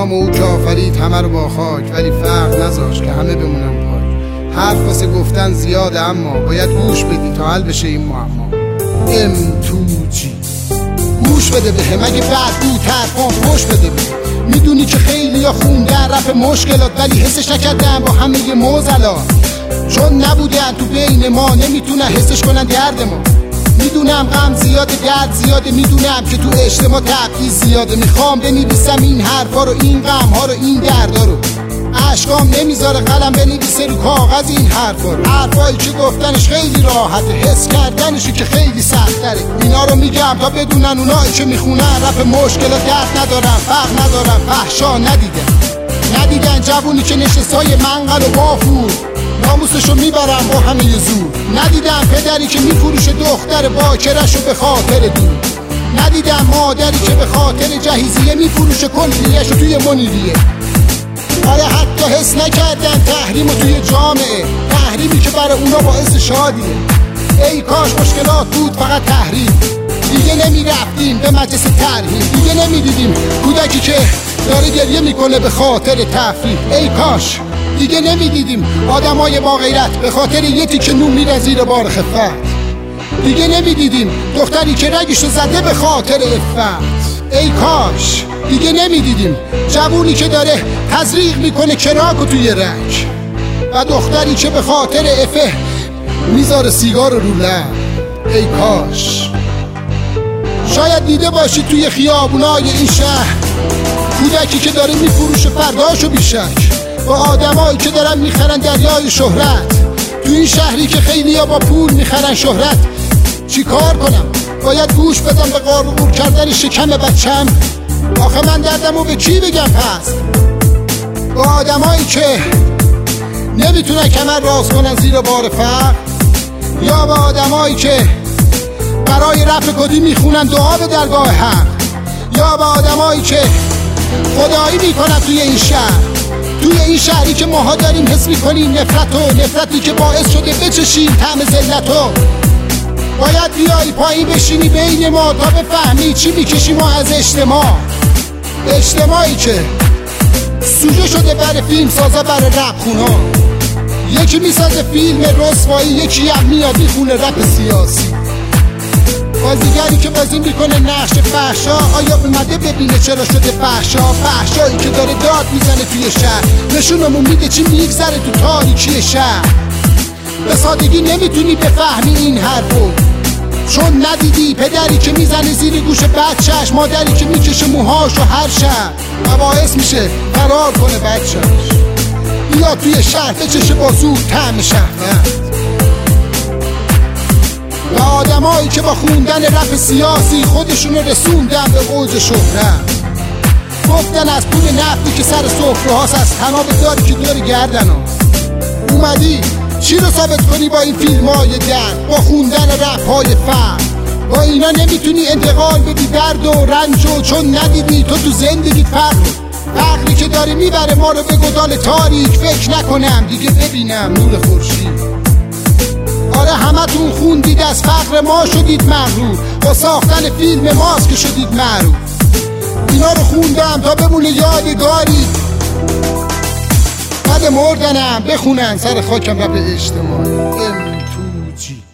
نام او که آفرید همه رو با خاک، ولی فرق نذاشت که همه بمونن پاک. حرف واسه گفتن زیاده اما باید گوش بدی تا حل بشه این معما. M2G گوش بده بهم، اگه بعد بود حرفام خوش بده بهم. میدونی که خیلی ها خوندن رپ مشکلات ولی حسش نکردن با همه موزلات، چون نبودن تو بین ما نمیتونن حسش کنن درد ما. میدونم غم زیاده درد زیاده، میدونم که تو اجتماع تبعیض زیاده. میخوام بنویسم این حرفا رو، این غم ها رو، این دردا رو. اشکام نمیذاره قلم بنویسه رو کاغذ این حرفا رو. حرفایی که گفتنش خیلی راحته، حس کردنشی که خیلی سخت‌تره. اینا رو میگم تا بدونن اونایی که میخونن رپ مشکلات درد ندارن، فرق ندارن، فحشا ندیدن جوونی که نشستای منقل و بافور ناموسشو میبرن با همه زور. ندیدم پدری که میفروشه دختر باکرشو به خاطر دور. ندیدم مادری که به خاطر جهیزیه میفروشه کلیهشو توی منیریه. آره حتی حس نکردن تحریمو توی جامعه، تحریمی که برای اونا باعث شادیه. ای کاش مشکلات بود فقط تحریم، دیگه نمیرفتیم به مجلس ترحیم، دیگه نمیدیدیم کودکی که داره گریه میکنه به خاطر تفریح. ای کاش دیگه نمیدیدیم آدمای با غیرت به خاطر یه تیکه نون میرن زیر بار خفت. دیگه نمیدیدیم دختری که رگشو زده به خاطر عفت. ای کاش دیگه نمیدیدیم جوونی که داره تزریق میکنه کراکو توی رگ، و دختری که به خاطر عفه میذاره سیگار رو لب. ای کاش شاید دیده باشی توی خیابونای این شهر کودکی که داره میفروشه فرداشو بیشک با آدمایی که دارن میخرن دریای شهرت. تو این شهری که خیلیا با پول میخرن شهرت، چی کار کنم؟ باید گوش بدم به قارقور کردن شکم بچم؟ آخه من دردمو به کی بگم پس؟ با آدمایی که نمیتونن کمر راست کنن زیر بار فقر، یا با آدمایی که برای رفع کدی میخونن دعا به درگاه حق، یا با آدمایی که خدایی میکنن توی این شهر، توی این شهری که ماها داریم حس میکنیم نفرتی که باعث شده بچشیم طعم ذلتو. باید بیایی پایین بشینی بین ما تا بفهمی چی میکشیم ما از اجتماعی که سوژه شده برای فیلم سازا برای رپ خونا. یکی میسازه فیلم رسوایی، یکی هم میاد میخونه رپ سیاسی. بازیگری که بازی میکنه نقش فحشا، آیا اومده ببینه چرا شده فحشایی که داره داد میزنه توی شهر، نشونمون میده چی میگذره تو تاریکی شهر. به سادگی نمیتونی بفهمی این حرفو، چون ندیدی پدری که میزنه زیر گوش بچهش، مادری که میکشه موهاشو هر شب و باعث میشه فرار کنه بچهش. بیا توی شهر بچشه با زور طعم شهوت. و آدمایی که با خوندن رپ سیاسی خودشونو رسوندن به اوج شهرت، گفتن از پول نفتی که سر سفره هاست، از تناب داری که دور گردن ها. اومدی چی رو ثابت کنی با این فیلم های درد، با خوندن رپ های فرد؟ با اینا نمیتونی انتقال بدی درد و رنج، چون ندیدی تو زندگی فقری که داره میبره ما رو به گودال تاریک. فکر نکنم دیگه ببینم نور خورشید. آره همتون خوندید از فقر ما شدید مغرور، با ساختن فیلم ماست که شدید معروف. اینا رو خوندم تا بمونه یادگاری، بعد مردنم بخونن سر خاکم رپ اجتماعی. M2G